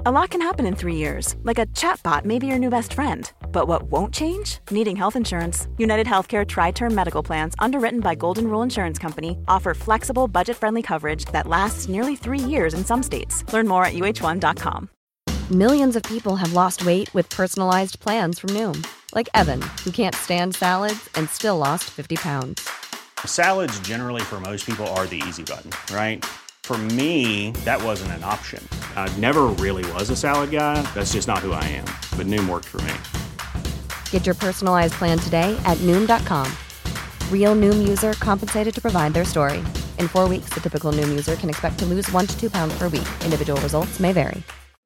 A lot can happen in 3 years, like a chatbot may be your new best friend. But what won't change? Needing health insurance. United Healthcare Tri-Term Medical Plans, underwritten by Golden Rule Insurance Company, offer flexible, budget-friendly coverage that lasts nearly 3 years in some states. Learn more at uh1.com. Millions of people have lost weight with personalized plans from Noom. Like Evan, who can't stand salads and still lost 50 pounds. Salads generally for most people are the easy button, right? For me, that wasn't an option. I never really was a salad guy. That's just not who I am. But Noom worked for me. Get your personalized plan today at Noom.com. Real Noom user compensated to provide their story. In 4 weeks, the typical Noom user can expect to lose 1 to 2 pounds per week. Individual results may vary.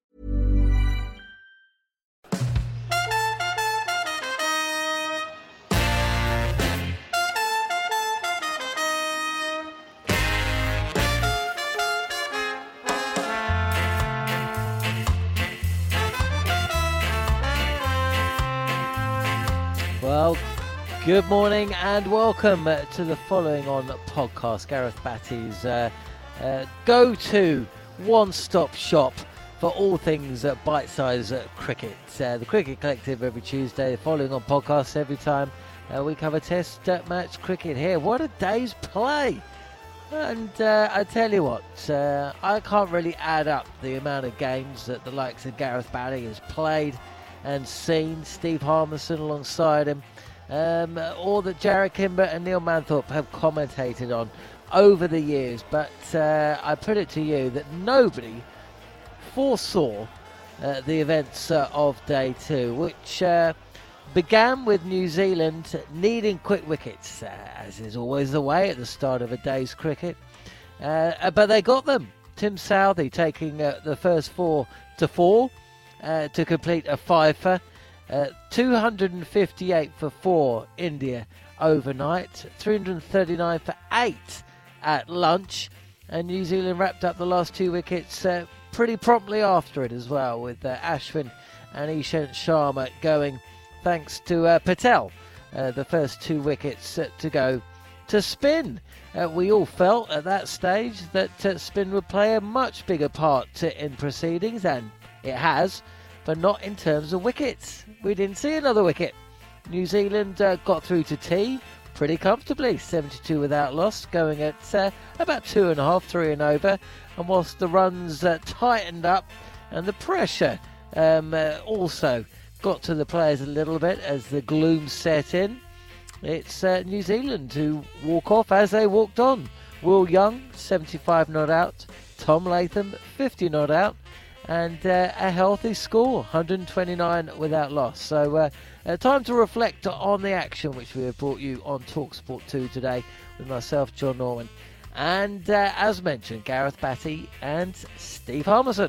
Well, good morning and welcome to the following on podcast. Gareth Batty's go-to one-stop shop for all things bite-size cricket. The Cricket Collective every Tuesday, the following on podcast every time we cover test match cricket here. What a day's play! And I tell you what, I can't really add up the amount of games that the likes of Gareth Batty has played and seen. Steve Harmison alongside him, or that Jarrod Kimber and Neil Manthorpe have commentated on over the years. But I put it to you that nobody foresaw the events of day two, which began with New Zealand needing quick wickets, as is always the way at the start of a day's cricket. But they got them. Tim Southey taking the first 4 to 4. To complete a fifer. 258 for 4 India overnight, 339 for 8 at lunch, and New Zealand wrapped up the last 2 wickets pretty promptly after it as well, with Ashwin and Ishant Sharma going thanks to Patel, the first 2 wickets to go to spin. We all felt at that stage that spin would play a much bigger part in proceedings, and it has, but not in terms of wickets. We didn't see another wicket. New Zealand got through to tea pretty comfortably, 72 without loss, going at about 2.5, 3 and over. And whilst the runs tightened up and the pressure also got to the players a little bit as the gloom set in, it's New Zealand who walk off as they walked on. Will Young, 75 not out. Tom Latham, 50 not out. And a healthy score, 129 without loss. So time to reflect on the action which we have brought you on TalkSport 2 today with myself, John Norman, and as mentioned, Gareth Batty and Steve Harmison.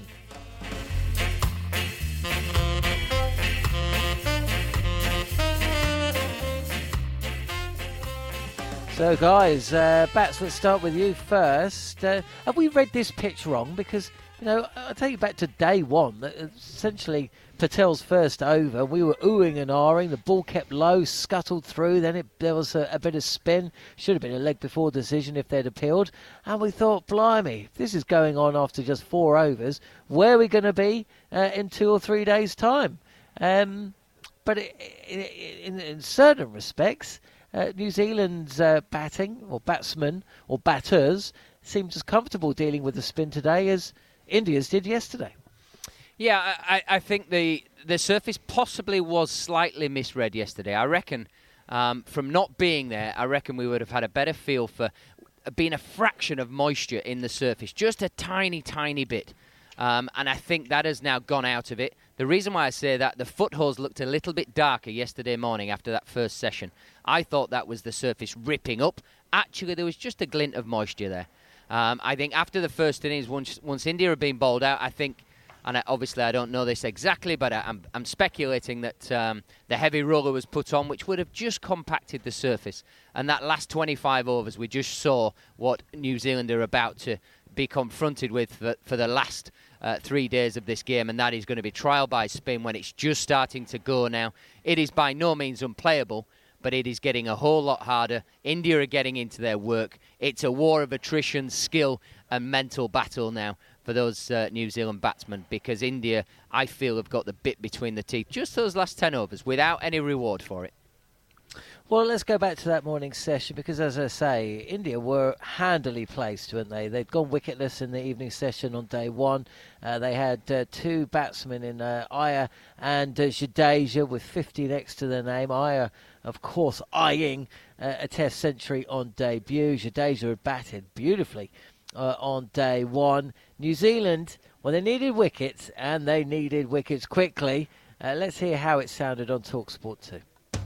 So guys, Bats, let's start with you first. Have we read this pitch wrong? Because, you know, I'll take you back to day one. Essentially, Patel's first over, we were oohing and ahhing. The ball kept low, scuttled through. Then there was a bit of spin. Should have been a leg before decision if they'd appealed. And we thought, blimey, if this is going on after just 4 overs, where are we going to be in 2 or 3 days' time? But in certain respects, New Zealand's batting, or batsmen, or batters, seemed as comfortable dealing with the spin today as India's did yesterday. Yeah, I think the surface possibly was slightly misread yesterday. I reckon from not being there, I reckon we would have had a better feel for being a fraction of moisture in the surface, just a tiny, tiny bit. And I think that has now gone out of it. The reason why I say that, the footholes looked a little bit darker yesterday morning after that first session. I thought that was the surface ripping up. Actually, there was just a glint of moisture there. I think after the first innings, once India had been bowled out, I think, and obviously I don't know this exactly, but I'm speculating that the heavy roller was put on, which would have just compacted the surface. And that last 25 overs, we just saw what New Zealand are about to be confronted with for the last 3 days of this game, and that is going to be trial by spin when it's just starting to go now. It is by no means unplayable, but it is getting a whole lot harder. India are getting into their work. It's a war of attrition, skill and mental battle now for those New Zealand batsmen, because India, I feel, have got the bit between the teeth. Just those last 10 overs without any reward for it. Well, let's go back to that morning session because, as I say, India were handily placed, weren't they? They'd gone wicketless in the evening session on day one. They had two batsmen in Iyer and Jadeja with 50 next to their name. Iyer, of course, eyeing a Test century on debut. Jadeja had batted beautifully on day one. New Zealand, well, they needed wickets, and they needed wickets quickly. Let's hear how it sounded on TalkSport 2.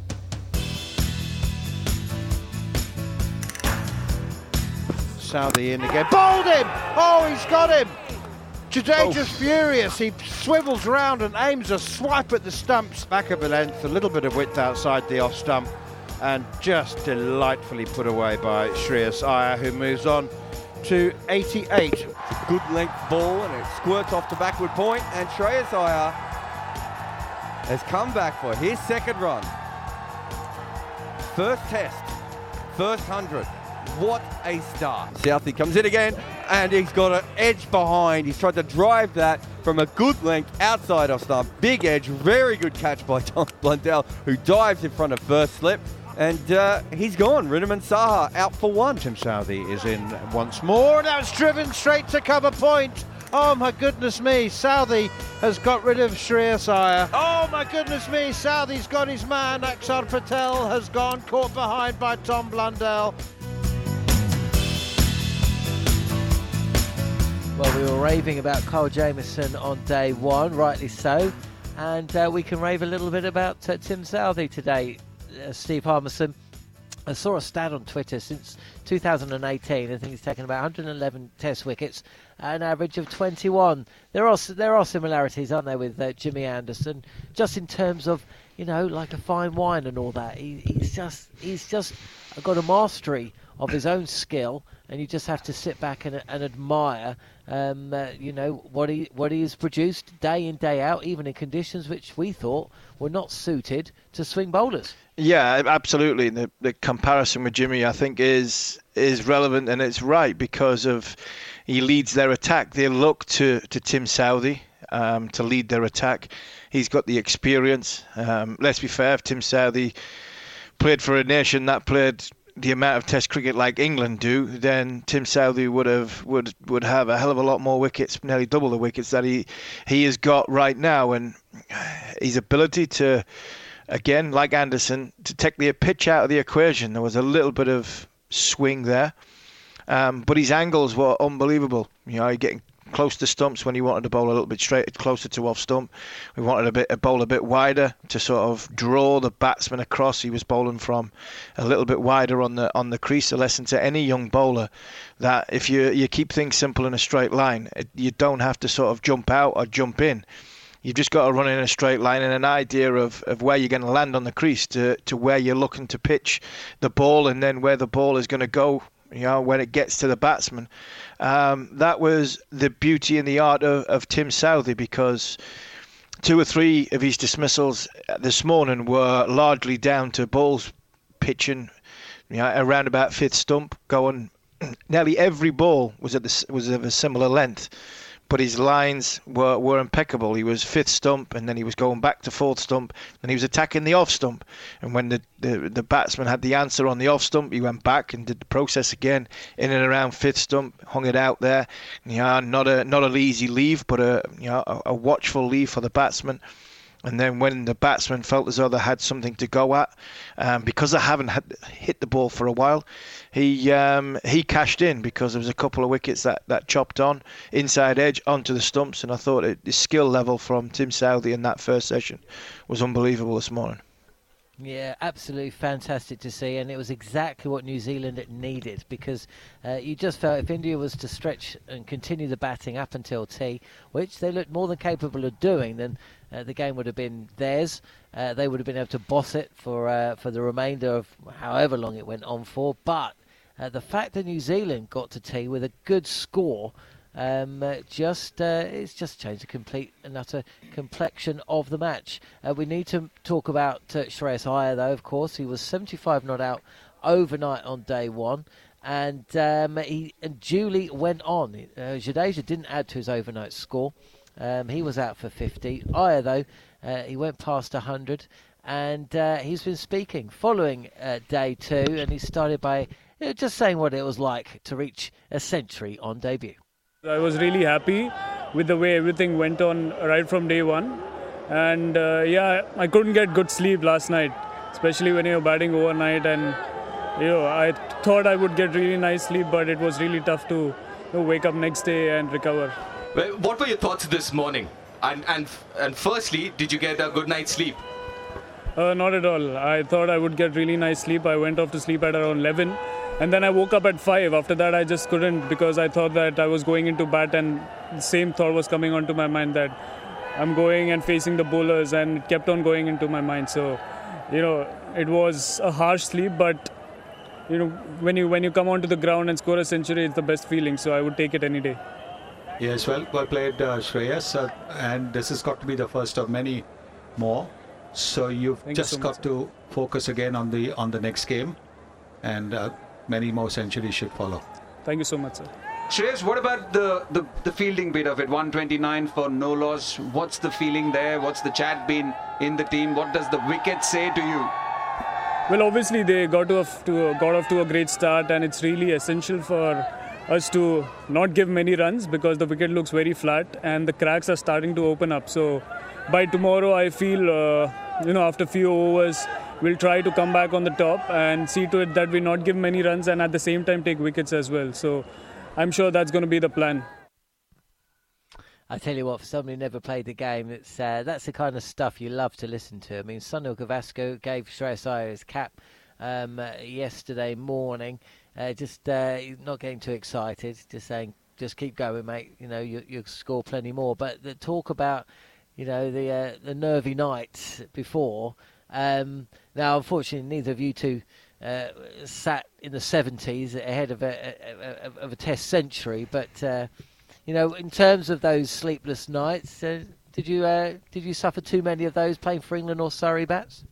Southee in again. Bowled him! Oh, he's got him! Jadeja's furious. He swivels round and aims a swipe at the stumps. Back of a length, a little bit of width outside the off stump, and just delightfully put away by Shreyas Iyer, who moves on to 88. It's a good length ball, and it squirts off to backward point, and Shreyas Iyer has come back for his second run. First Test, first 100. What a start. Southee comes in again, and he's got an edge behind. He's tried to drive that from a good length outside off stump. Big edge, very good catch by Tom Blundell, who dives in front of first slip. And he's gone. Wriddhiman Saha out for one. Tim Southee is in once more. Now it's driven straight to cover point. Oh my goodness me, Southee has got rid of Shreyas Iyer. Oh my goodness me, Southee's got his man. Akshar Patel has gone, caught behind by Tom Blundell. Well, we were raving about Kyle Jamieson on day one, rightly so, and we can rave a little bit about Tim Southee today. Steve Harmison, I saw a stat on Twitter since 2018. I think he's taken about 111 Test wickets at an average of 21. There are similarities, aren't there, with Jimmy Anderson, just in terms of, you know, like a fine wine and all that. He's just got a mastery of his own skill, and you just have to sit back and admire, you know, what he has produced day in, day out, even in conditions which we thought were not suited to swing bowlers. Yeah, absolutely. The comparison with Jimmy, I think, is relevant, and it's right because of he leads their attack. They look to Tim Southee to lead their attack. He's got the experience. Let's be fair, if Tim Southee played for a nation that played the amount of Test cricket like England do, then Tim Southee would have a hell of a lot more wickets, nearly double the wickets that he has got right now. And his ability to, again, like Anderson, to take the pitch out of the equation. There was a little bit of swing there, but his angles were unbelievable. You know, getting close to stumps when he wanted to bowl a little bit straight, closer to off stump. We wanted a bowl a bit wider to sort of draw the batsman across. He was bowling from a little bit wider on the crease. A lesson to any young bowler that if you keep things simple in a straight line, you don't have to sort of jump out or jump in. You've just got to run in a straight line and an idea of where you're going to land on the crease to where you're looking to pitch the ball, and then where the ball is going to go, you know, when it gets to the batsman. That was the beauty and the art of Tim Southee, because 2 or 3 of his dismissals this morning were largely down to balls pitching, you know, around about fifth stump, going. Nearly every ball was of a similar length, but his lines were impeccable. He was fifth stump, and then he was going back to fourth stump, and he was attacking the off stump. And when the batsman had the answer on the off stump, he went back and did the process again in and around fifth stump, hung it out there. You know, not an easy leave, but a watchful leave for the batsman. And then when the batsman felt as though they had something to go at, because they haven't hit the ball for a while, he cashed in, because there was a couple of wickets that chopped on inside edge onto the stumps. And I thought the skill level from Tim Southee in that first session was unbelievable this morning. Yeah, absolutely fantastic to see, and it was exactly what New Zealand needed, because you just felt if India was to stretch and continue the batting up until tea, which they looked more than capable of doing, then the game would have been theirs. They would have been able to boss it for the remainder of however long it went on for. But the fact that New Zealand got to tea with a good score, it's just changed the complete and utter complexion of the match. We need to talk about Shreyas Iyer, though. Of course, he was 75 not out overnight on day one. and he duly went on. Jadeja didn't add to his overnight score. He was out for 50. Iyer, though, he went past 100, and he's been speaking following day 2, and he started by just saying what it was like to reach a century on debut. I was really happy with the way everything went on right from day 1. And I couldn't get good sleep last night, especially when you're batting overnight. And I thought I would get really nice sleep, but it was really tough to wake up next day and recover. Well, what were your thoughts this morning? And firstly, did you get a good night's sleep? Not at all. I thought I would get really nice sleep. I went off to sleep at around 11, and then I woke up at 5. After that, I just couldn't, because I thought that I was going into bat, and the same thought was coming onto my mind that I'm going and facing the bowlers, and it kept on going into my mind. So, it was a harsh sleep, but when you come onto the ground and score a century, it's the best feeling. So I would take it any day. Yes, well played, Shreyas, and this has got to be the first of many more. So you've just got to focus again on the next game, and many more centuries should follow. Thank you so much, sir. Shreyas, what about the fielding bit of it? 129 for no loss. What's the feeling there? What's the chat been in the team? What does the wicket say to you? Well, obviously they got off to a great start, and it's really essential for us to not give many runs because the wicket looks very flat and the cracks are starting to open up. So by tomorrow, I feel after a few overs, we'll try to come back on the top and see to it that we not give many runs and at the same time take wickets as well. So I'm sure that's going to be the plan. I tell you what, for somebody who never played the game, that's the kind of stuff you love to listen to. I mean, Sunil Gavaskar gave Shreyas Iyer his cap yesterday morning. Just not getting too excited, just saying, just keep going, mate. You'll score plenty more. But the talk about, the nervy night before. Now, unfortunately, neither of you two sat in the 70s ahead of a Test century. But in terms of those sleepless nights, did you suffer too many of those playing for England or Surrey bats?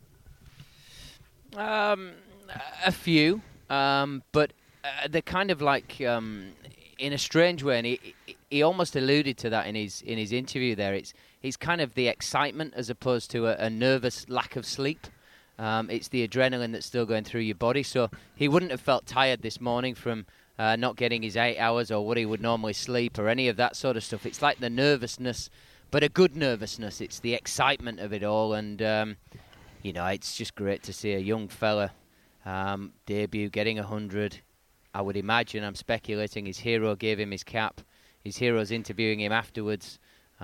A few, but they're kind of like in a strange way, and he almost alluded to that in his interview there. It's kind of the excitement as opposed to a nervous lack of sleep. It's the adrenaline that's still going through your body. So he wouldn't have felt tired this morning from not getting his 8 hours or what he would normally sleep or any of that sort of stuff. It's like the nervousness, but a good nervousness. It's the excitement of it all, and it's just great to see a young fella debut, getting 100. I would imagine, I'm speculating, his hero gave him his cap. His hero's interviewing him afterwards.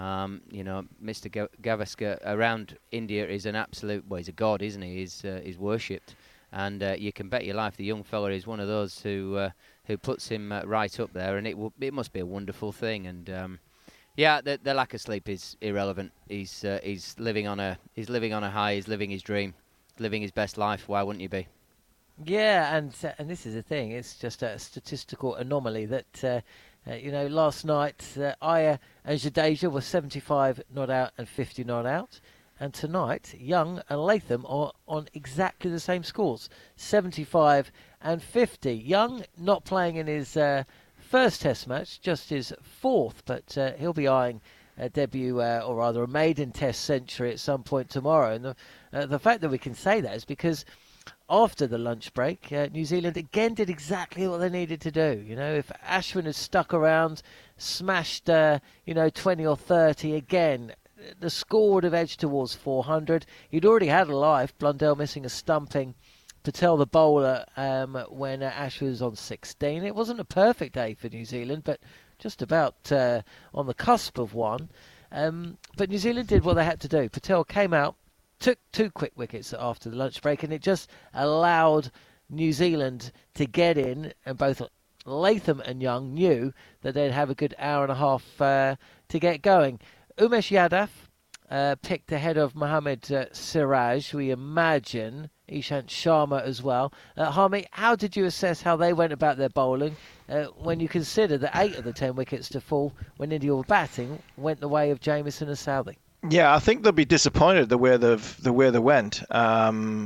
Mr. Gavaskar around India is an absolute, he's a god, isn't he? He's worshipped. And you can bet your life the young fella is one of those who puts him right up there, and it must be a wonderful thing. And the lack of sleep is irrelevant. He's living on a high. He's living his dream, living his best life. Why wouldn't you be? Yeah, and this is the thing. It's just a statistical anomaly that last night Iyer and Jadeja were 75 not out and 50 not out. And tonight, Young and Latham are on exactly the same scores, 75 and 50. Young not playing in his first Test match, just his fourth, but he'll be eyeing a debut, or rather a maiden Test century at some point tomorrow. And the fact that we can say that is because after the lunch break, New Zealand again did exactly what they needed to do. If Ashwin had stuck around, smashed 20 or 30 again, the score would have edged towards 400. He'd already had a life, Blundell missing a stumping, Patel the bowler when Ashwin was on 16. It wasn't a perfect day for New Zealand, but just about on the cusp of one. But New Zealand did what they had to do. Patel came out, took 2 quick wickets after the lunch break, and it just allowed New Zealand to get in, and both Latham and Young knew that they'd have a good hour and a half to get going. Umesh Yadav picked ahead of Mohammad Siraj, we imagine, Ishant Sharma as well. Harmy, how did you assess how they went about their bowling when you consider that 8 of the 10 wickets to fall when India were batting went the way of Jamieson and Southee? Yeah, I think they'll be disappointed the way they went.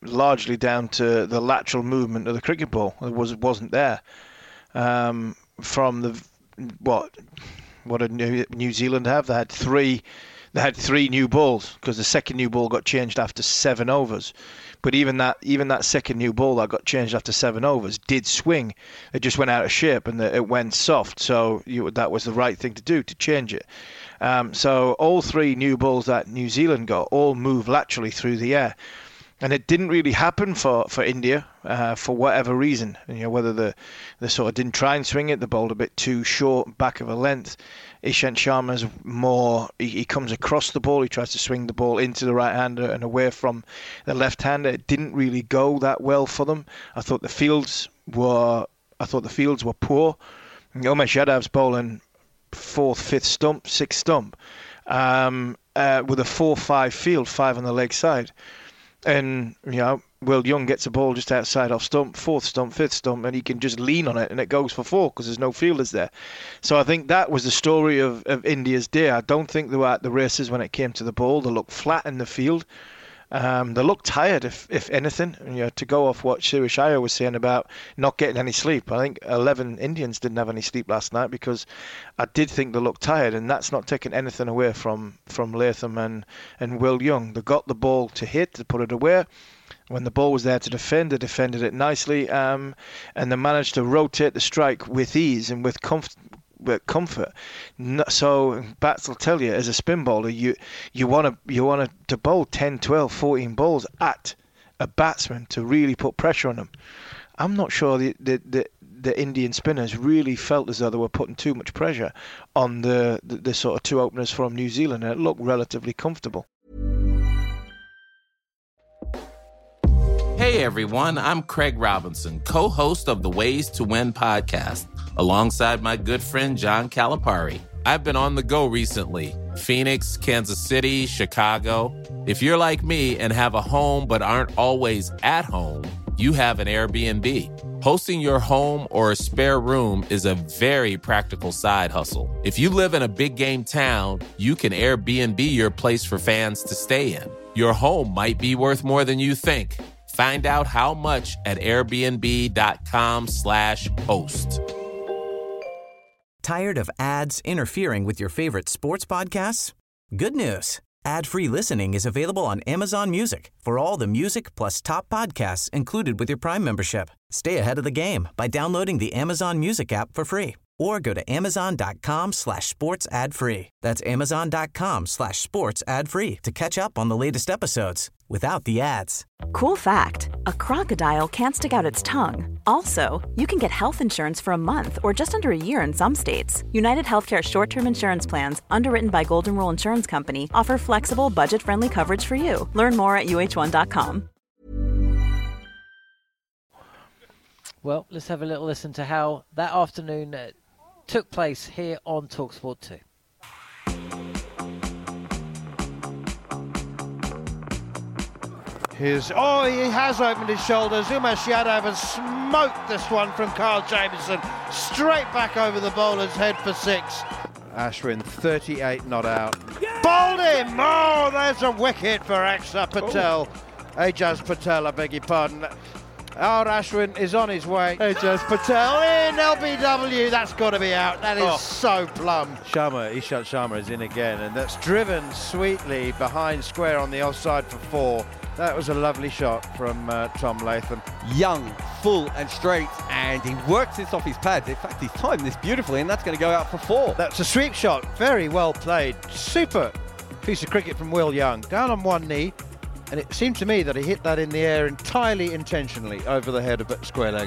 largely down to the lateral movement of the cricket ball. It wasn't there from the what did New Zealand have? They had three new balls because the second new ball got changed after 7 overs. But even that second new ball that got changed after 7 overs did swing. It just went out of shape and it went soft. So that was the right thing to do, to change it. So all 3 new balls that New Zealand got all moved laterally through the air. And it didn't really happen for India for whatever reason. Whether they sort of didn't try and swing it, they bowled a bit too short, back of a length. Ishant Sharma's more, he comes across the ball, he tries to swing the ball into the right-hander and away from the left-hander. It didn't really go that well for them. I thought the fields were poor. Umesh Yadav's bowling 4th, 5th stump, 6th stump with a 4-5 field, 5 on the leg side. And, Will Young gets a ball just outside off stump, 4th stump, 5th stump, and he can just lean on it and it goes for 4 because there's no fielders there. So I think that was the story of India's day. I don't think they were at the races when it came to the ball. They looked flat in the field. They looked tired, if anything. To go off what Suresh Iyer was saying about not getting any sleep. I think 11 Indians didn't have any sleep last night because I did think they looked tired, and that's not taking anything away from Latham and Will Young. They got the ball to hit, to put it away. When the ball was there to defend, they defended it nicely, and they managed to rotate the strike with ease and with comfort. So bats will tell you, as a spin bowler, you want to bowl 10, 12, 14 balls at a batsman to really put pressure on them. I'm not sure the Indian spinners really felt as though they were putting too much pressure on the sort of 2 openers from New Zealand, and it looked relatively comfortable. Hey everyone, I'm Craig Robinson, co-host of the Ways to Win podcast, alongside my good friend John Calipari. I've been on the go recently. Phoenix, Kansas City, Chicago. If you're like me and have a home but aren't always at home, you have an Airbnb. Hosting your home or a spare room is a very practical side hustle. If you live in a big game town, you can Airbnb your place for fans to stay in. Your home might be worth more than you think. Find out how much at airbnb.com/host. Tired of ads interfering with your favorite sports podcasts? Good news. Ad-free listening is available on Amazon Music for all the music plus top podcasts included with your Prime membership. Stay ahead of the game by downloading the Amazon Music app for free or go to amazon.com/sports ad free. That's amazon.com/sports ad free to catch up on the latest episodes without the ads. Cool fact, a crocodile can't stick out its tongue. Also, you can get health insurance for a month or just under a year in some states. United Healthcare short-term insurance plans, underwritten by Golden Rule Insurance Company, offer flexible, budget-friendly coverage for you. Learn more at uh1.com. Well, let's have a little listen to how that afternoon took place here on TalkSport 2. He has opened his shoulders. Umesh Yadav has smoked this one from Kyle Jamieson. Straight back over the bowler's head for 6. Ashwin, 38 not out. Bowled him! Oh, there's a wicket for Ajaz Patel. Ajaz Patel, I beg your pardon. Our Ashwin is on his way. Ajaz Patel in LBW. That's got to be out. That is so plumb. Ishant Sharma is in again, and that's driven sweetly behind square on the offside for 4. That was a lovely shot from Tom Latham. Young, full and straight, and he works this off his pads. In fact, he's timed this beautifully, and that's going to go out for 4. That's a sweep shot. Very well played. Super piece of cricket from Will Young. Down on one knee, and it seemed to me that he hit that in the air entirely intentionally over the head of square leg.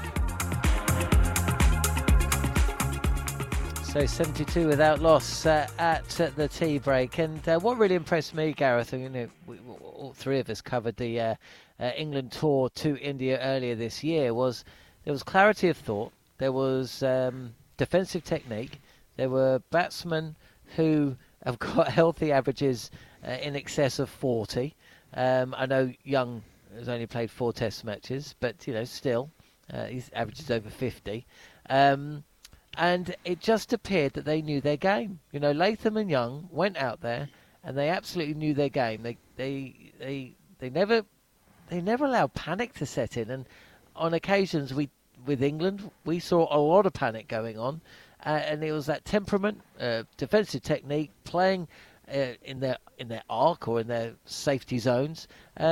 So 72 without loss at the tea break. And what really impressed me, Gareth, and all 3 of us covered the England tour to India earlier this year, was there was clarity of thought, there was defensive technique, there were batsmen who have got healthy averages in excess of 40. I know Young has only played 4 test matches, but still his average is over 50. And it just appeared that they knew their game. Latham and Young went out there and they absolutely knew their game. They never they never allowed panic to set in. And on occasions, with England, we saw a lot of panic going on. And it was that temperament, defensive technique, playing in their arc or in their safety zones.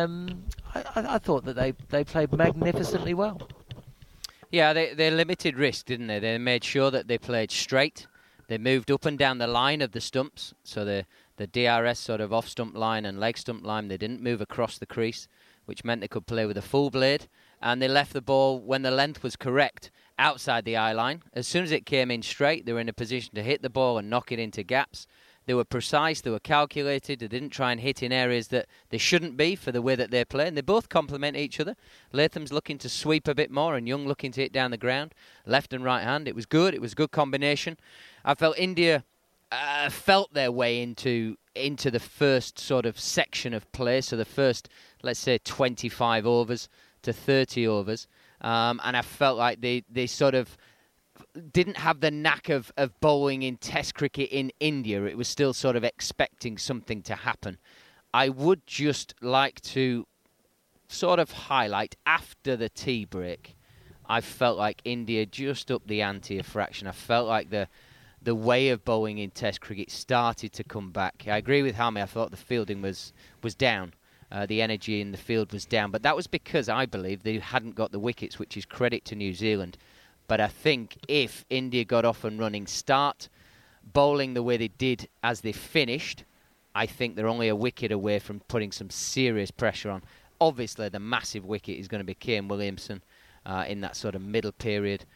I thought that they played magnificently well. Yeah, they limited risk, didn't they? They made sure that they played straight. They moved up and down the line of the stumps, so the DRS sort of off-stump line and leg stump line, they didn't move across the crease, which meant they could play with a full blade. And they left the ball, when the length was correct, outside the eye line. As soon as it came in straight, they were in a position to hit the ball and knock it into gaps. They were precise, they were calculated, they didn't try and hit in areas that they shouldn't be for the way that they play, and they both complement each other. Latham's looking to sweep a bit more and Young looking to hit down the ground, left and right hand. It was good, it was a good combination. I felt India felt their way into the first sort of section of play, so the first, let's say, 25 overs to 30 overs, and I felt like they sort of didn't have the knack of bowling in Test cricket in India. It was still sort of expecting something to happen. I would just like to sort of highlight, after the tea break, I felt like India just upped the ante a fraction. I felt like the way of bowling in Test cricket started to come back. I agree with Hami. I thought the fielding was down. The energy in the field was down. But that was because, I believe, they hadn't got the wickets, which is credit to New Zealand. But I think if India got off and running, start bowling the way they did as they finished, I think they're only a wicket away from putting some serious pressure on. Obviously, the massive wicket is going to be Kane Williamson in that sort of middle period.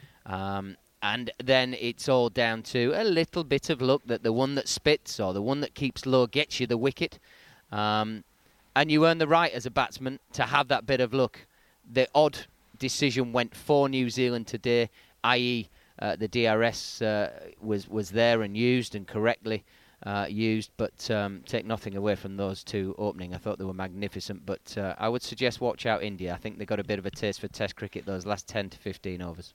And then it's all down to a little bit of luck that the one that spits or the one that keeps low gets you the wicket. And you earn the right as a batsman to have that bit of luck. The odd decision went for New Zealand today, i.e. The DRS was there and used and correctly used, but take nothing away from those two opening. I thought they were magnificent, but I would suggest watch out India. I think they got a bit of a taste for Test cricket those last 10 to 15 overs.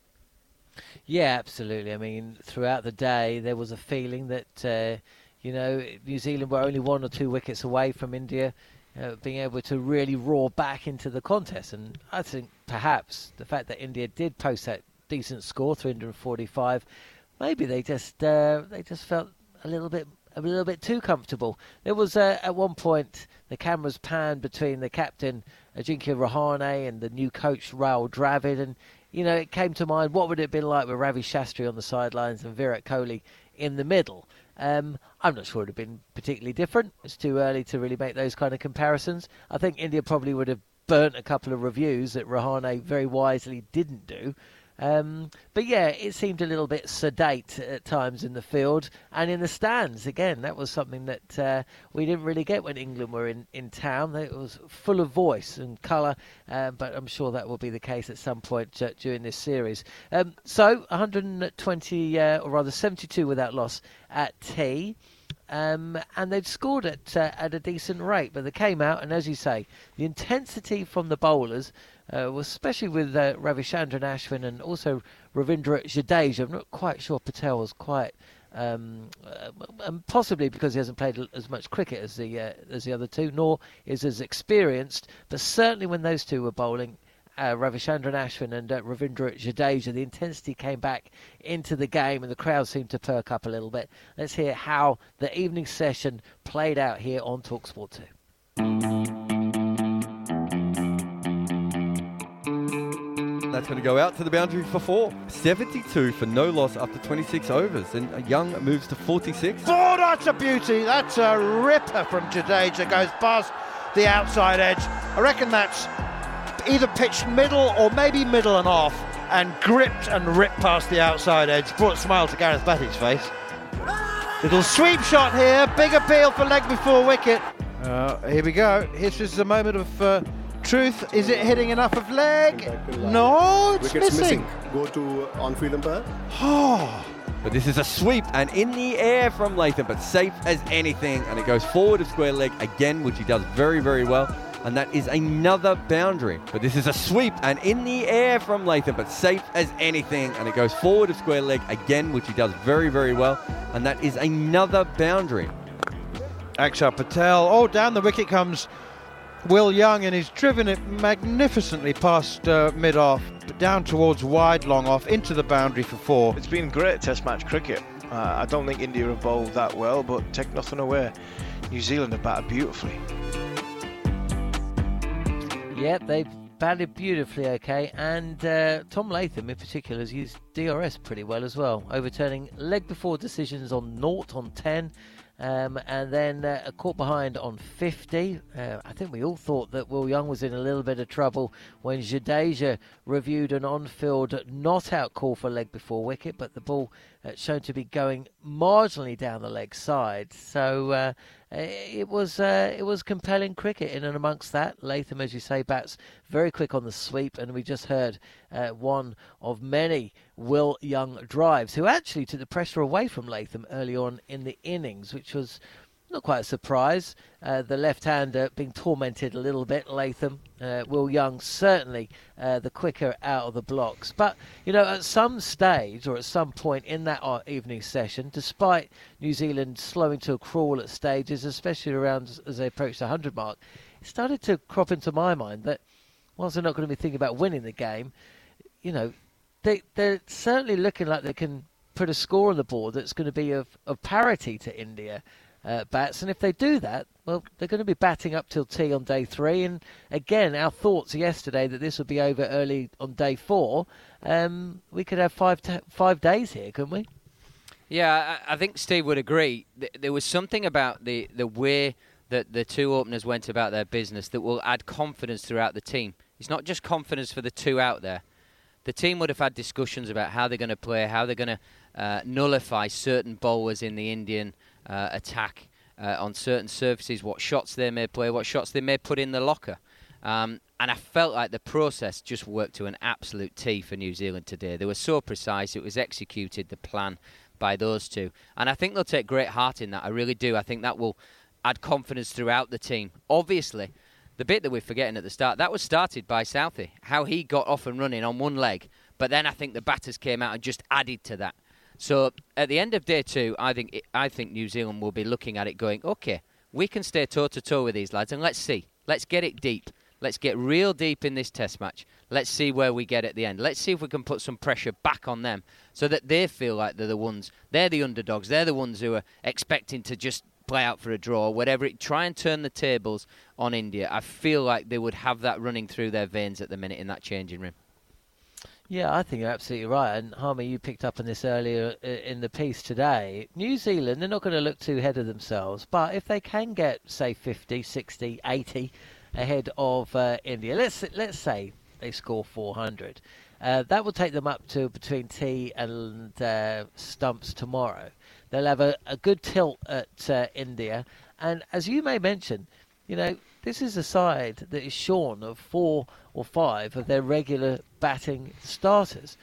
Yeah, absolutely. I mean, throughout the day, there was a feeling that, New Zealand were only 1 or 2 wickets away from India being able to really roar back into the contest. And I think perhaps the fact that India did post that decent score, 345, maybe they just felt a little bit too comfortable. There was at one point the cameras panned between the captain Ajinkya Rahane and the new coach Rahul Dravid, and it came to mind, what would it have been like with Ravi Shastri on the sidelines and Virat Kohli in the middle? I'm not sure it would have been particularly different. It's too early to really make those kind of comparisons. I think India probably would have burnt a couple of reviews that Rahane very wisely didn't do. But yeah, it seemed a little bit sedate at times in the field and in the stands. Again, that was something that we didn't really get when England were in town. It was full of voice and colour, but I'm sure that will be the case at some point during this series. So 120, or rather 72 without loss at tea. And they'd scored at a decent rate, but they came out, and as you say, the intensity from the bowlers was, especially with Ravichandran Ashwin and also Ravindra Jadeja. I'm not quite sure Patel was quite, and possibly because he hasn't played as much cricket as the other two, nor is as experienced. But certainly when those two were bowling, Ravichandran Ashwin and Ravindra Jadeja, the intensity came back into the game and the crowd seemed to perk up a little bit. Let's hear how the evening session played out here on TalkSport 2. That's going to go out to the boundary for 4. 72 for no loss after 26 overs, and Young moves to 46. Oh, that's a beauty. That's a ripper from Jadeja. Goes past the outside edge. I reckon that's either pitched middle or maybe middle and off, and gripped and ripped past the outside edge. Brought a smile to Gareth Batty's face. Little sweep shot here. Big appeal for leg before wicket. Here we go. This is the moment of truth. Is it hitting enough of leg? No, it's missing. Go to on-field umpire. But this is a sweep and in the air from Latham, but safe as anything, and it goes forward of square leg again, which he does very, very well. And that is another boundary. But this is a sweep and in the air from Latham, but safe as anything. And it goes forward of square leg again, which he does very, very well. And that is another boundary. Akshar Patel. Oh, down the wicket comes Will Young, and he's driven it magnificently past mid-off, down towards wide, long off, into the boundary for 4. It's been great Test match cricket. I don't think India have bowled that well, but take nothing away. New Zealand have batted beautifully. Yep, they've batted beautifully, okay, and Tom Latham in particular has used DRS pretty well as well, overturning leg before decisions on 0 on 10, and then a caught behind on 50. I think we all thought that Will Young was in a little bit of trouble when Jadeja reviewed an on-field not-out call for leg before wicket, but the ball shown to be going marginally down the leg side. So it was compelling cricket in and amongst that. Latham, as you say, bats very quick on the sweep, and we just heard one of many Will Young drives, who actually took the pressure away from Latham early on in the innings, which was not quite a surprise. The left-hander being tormented a little bit, Latham. Will Young certainly the quicker out of the blocks. But, at some stage or at some point in that evening session, despite New Zealand slowing to a crawl at stages, especially around as they approached the 100 mark, it started to crop into my mind that whilst they're not going to be thinking about winning the game, they're certainly looking like they can put a score on the board that's going to be of parity to India. Bats, and if they do that, well, they're going to be batting up till tea on day 3. And again, our thoughts yesterday that this would be over early on day 4. We could have 5 days here, couldn't we? Yeah, I think Steve would agree. There was something about the way that the two openers went about their business that will add confidence throughout the team. It's not just confidence for the two out there. The team would have had discussions about how they're going to play, how they're going to nullify certain bowlers in the Indian attack on certain surfaces, what shots they may play, what shots they may put in the locker. And I felt like the process just worked to an absolute T for New Zealand today. They were so precise. It was executed, the plan, by those two. And I think they'll take great heart in that. I really do. I think that will add confidence throughout the team. Obviously, the bit that we're forgetting at the start, that was started by Southey, how he got off and running on one leg. But then I think the batters came out and just added to that. So at the end of day 2, I think New Zealand will be looking at it going, okay, we can stay toe-to-toe with these lads, and let's see. Let's get it deep. Let's get real deep in this Test match. Let's see where we get at the end. Let's see if we can put some pressure back on them so that they feel like they're the underdogs. They're the ones who are expecting to just play out for a draw, whatever. Try and turn the tables on India. I feel like they would have that running through their veins at the minute in that changing room. Yeah, I think you're absolutely right. And Harmy, you picked up on this earlier in the piece today. New Zealand, they're not going to look too ahead of themselves. But if they can get, say, 50, 60, 80 ahead of India, let's say they score 400, that will take them up to between tee and stumps tomorrow. They'll have a good tilt at India. And as you may mention, this is a side that is shorn of 4 or 5 of their regular batting starters.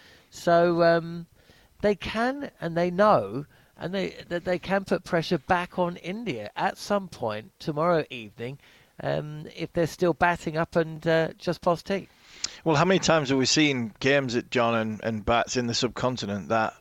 So they can, and they know, and that they can put pressure back on India at some point tomorrow evening if they're still batting up and just past tee. Well, how many times have we seen games at John and bats in the subcontinent that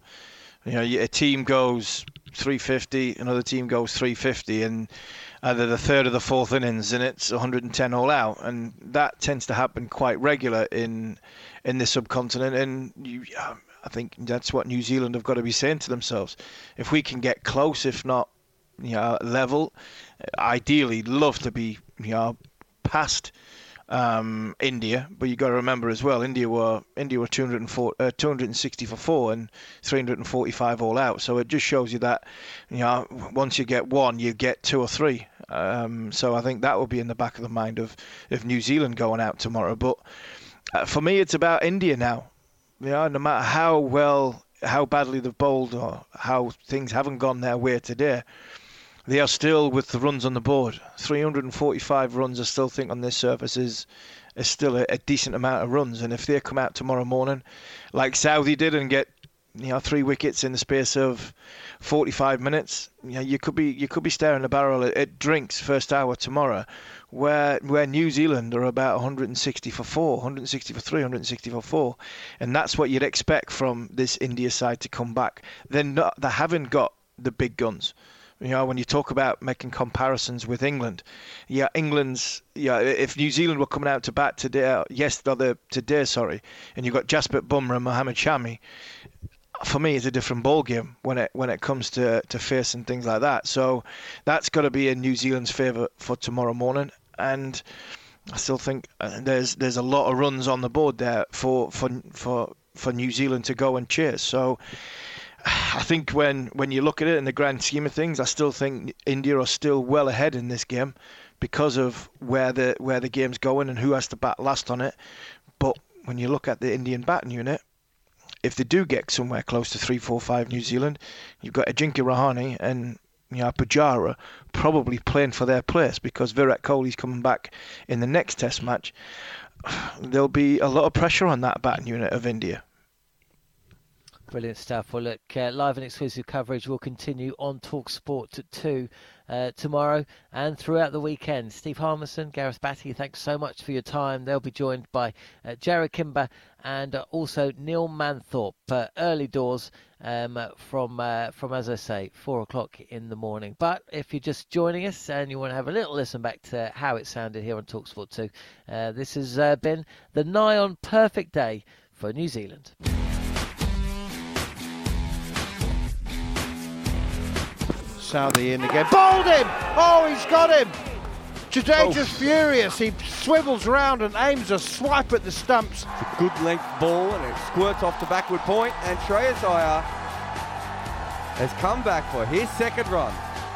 a team goes 350, another team goes 350, and either the third or the fourth innings, and it's 110 all out, and that tends to happen quite regular in the subcontinent. And I think that's what New Zealand have got to be saying to themselves: if we can get close, if not level, ideally love to be past India. But you got to remember as well, India were 260 for 4 and 345 all out. So it just shows you that once you get 1, you get 2 or 3. So I think that will be in the back of the mind of New Zealand going out tomorrow. But for me, it's about India now. No matter how badly they've bowled or how things haven't gone their way today, they are still with the runs on the board. 345 runs, I still think, on this surface is still a decent amount of runs. And if they come out tomorrow morning, like Southey did, and get 3 wickets in the space of 45 minutes, you could be staring a barrel at drinks first hour tomorrow, where New Zealand are about 160 for 4, 160 for 3, 160 for 4, and that's what you'd expect from this India side to come back. They haven't got the big guns. When you talk about making comparisons with England, if New Zealand were coming out to bat today, and you've got Jasprit Bumrah and Mohammad Shami, for me, it's a different ballgame when it comes to facing things like that. So that's got to be in New Zealand's favour for tomorrow morning, and I still think there's a lot of runs on the board there for New Zealand to go and chase. So I think when you look at it in the grand scheme of things, I still think India are still well ahead in this game because of where the game's going and who has to bat last on it. But when you look at the Indian batting unit, if they do get somewhere close to 3-4-5 New Zealand, you've got Ajinkya Rahane and Pujara probably playing for their place because Virat Kohli's coming back in the next Test match. There'll be a lot of pressure on that batting unit of India. Brilliant stuff. Well, look, live and exclusive coverage will continue on TalkSport at 2 tomorrow and throughout the weekend. Steve Harmison, Gareth Batty, thanks so much for your time. They'll be joined by Jared Kimber and also Neil Manthorpe early doors from, as I say, 4 o'clock in the morning. But if you're just joining us and you want to have a little listen back to how it sounded here on TalkSport 2, this has been the nigh on perfect day for New Zealand. Southey in again. Bowled him! Oh, he's got him! Jadeja's furious. He swivels round and aims a swipe at the stumps. It's a good length ball and it squirts off the backward point, and Shreyas Iyer has come back for his second run.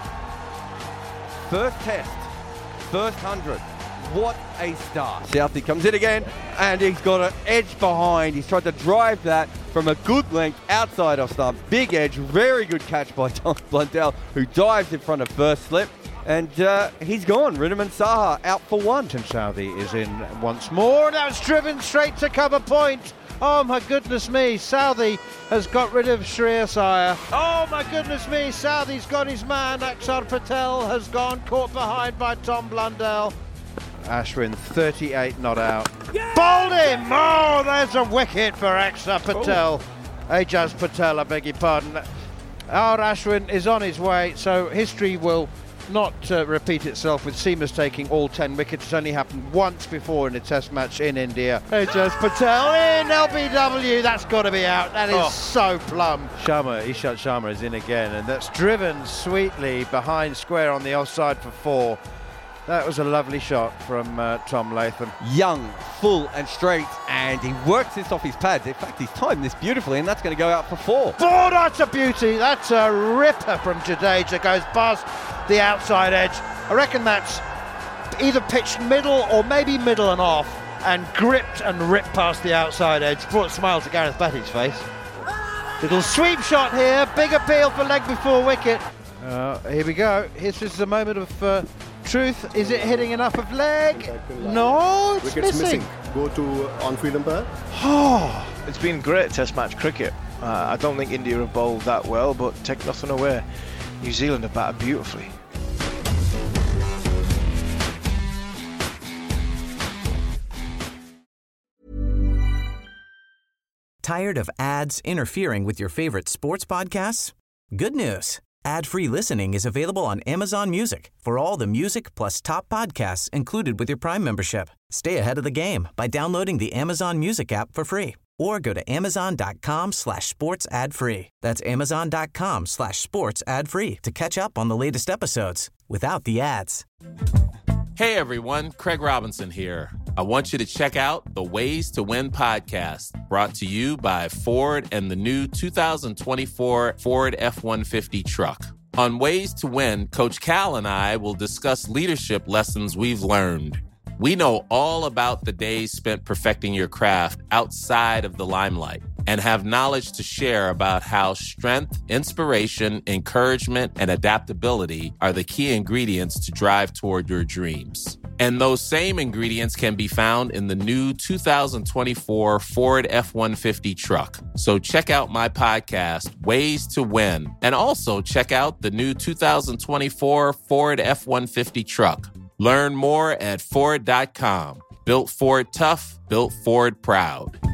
First Test, first 100. What a start. Southey comes in again and he's got an edge behind. He's tried to drive that from a good length outside off stump. Big edge, very good catch by Tom Blundell, who dives in front of first slip. And he's gone. Wriddhiman Saha out for one. Tim Southey is in once more. Now it's driven straight to cover point. Oh my goodness me, Southey has got rid of Shreyas Iyer. Oh my goodness me, Southey's got his man. Axar Patel has gone, caught behind by Tom Blundell. Ashwin, 38 not out. Yeah! Bowled him! Oh, there's a wicket for Axar Patel. Ajaz Patel, I beg your pardon. Our Ashwin is on his way, so history will not repeat itself with Seamers taking all 10 wickets. It's only happened once before in a Test match in India. Ajaz Patel in LBW. That's got to be out. That is so plumb. Ishant Sharma is in again, and that's driven sweetly behind square on the offside for 4. That was a lovely shot from Tom Latham. Young, full and straight, and he works this off his pads. In fact, he's timed this beautifully, and that's going to go out for 4. Oh, that's a beauty. That's a ripper from Jadeja. Goes past the outside edge. I reckon that's either pitched middle or maybe middle and off, and gripped and ripped past the outside edge. Brought a smile to Gareth Batty's face. Little sweep shot here. Big appeal for leg before wicket. Here we go. This is a moment of truth. Is it hitting enough of leg? No, it's missing. Go to on-field umpire. Oh, it's been great Test match cricket. I don't think India have bowled that well, but take nothing away. New Zealand have batted beautifully. Tired of ads interfering with your favorite sports podcasts? Good news. Ad-free listening is available on Amazon Music for all the music plus top podcasts included with your Prime membership. Stay ahead of the game by downloading the Amazon Music app for free or go to amazon.com/sports ad free. That's amazon.com/sports ad free to catch up on the latest episodes without the ads. Hey everyone, Craig Robinson here. I want you to check out the Ways to Win podcast, brought to you by Ford and the new 2024 Ford F-150 truck. On Ways to Win, Coach Cal and I will discuss leadership lessons we've learned. We know all about the days spent perfecting your craft outside of the limelight and have knowledge to share about how strength, inspiration, encouragement, and adaptability are the key ingredients to drive toward your dreams. And those same ingredients can be found in the new 2024 Ford F-150 truck. So check out my podcast, Ways to Win, and also check out the new 2024 Ford F-150 truck. Learn more at Ford.com. Built Ford tough, built Ford proud.